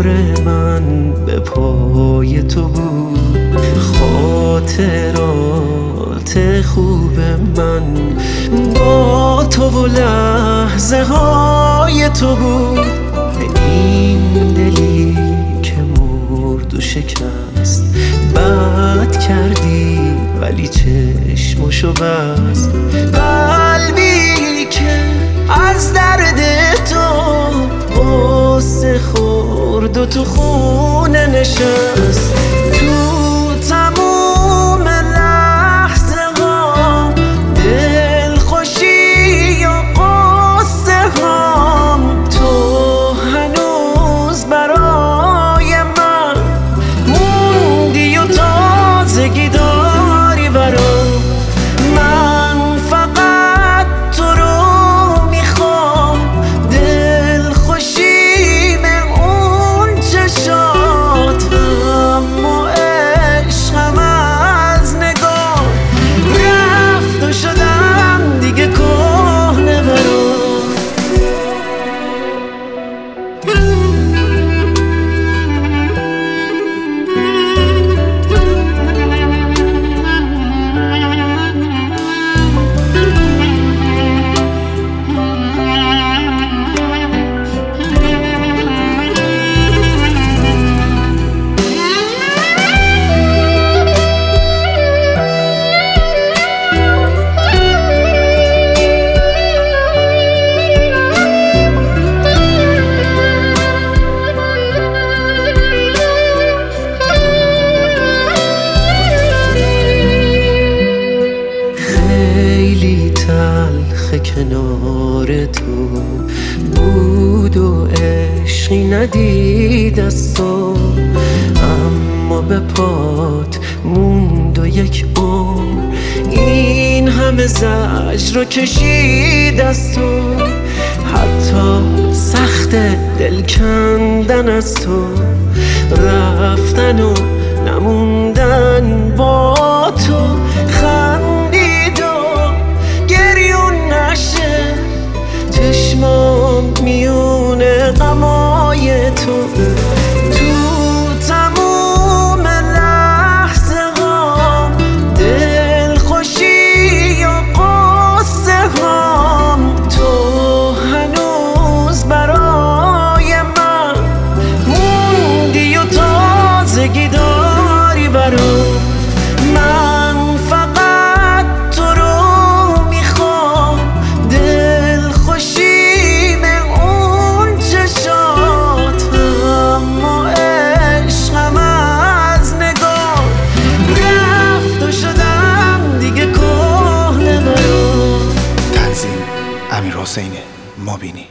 من به پای تو بود، خاطرات خوب من با تو و لحظه های تو بود. این دلی که مرد و شکست، بد کردی ولی چشمشو بست. قلبی که از درد تو غصه خورد و تو خونه نشست. تو تموم لحظه ها دلخوشی و غصه هام، تو هنوز برای من موندی و تازگی داری برام. من فقط تو رو میخوام، دلخوشی به اون چشات، اما عشقم از نگاه رفت و شدم دیگه کهنه برام. تلخ کنار تو بود و عشقی ندید از تو، اما به پات موند و یک عمر این همه زجر رو کشید از تو. حتی سخت دل کندن از تو، رفتن و نموندن با تو، خندید و گریون نشه چشمام میونه غمای تو. تو تموم لحظه ها دلخوشی و غصه هام، تو هنوز برای من موندی و تازگی داری برام. من فقط تو رو میخوام، دلخوشی به اون چشات، اما عشقم از نگاه رفت و شدم دیگه کهنه برام. تنظیم: امیرحسین مابینی.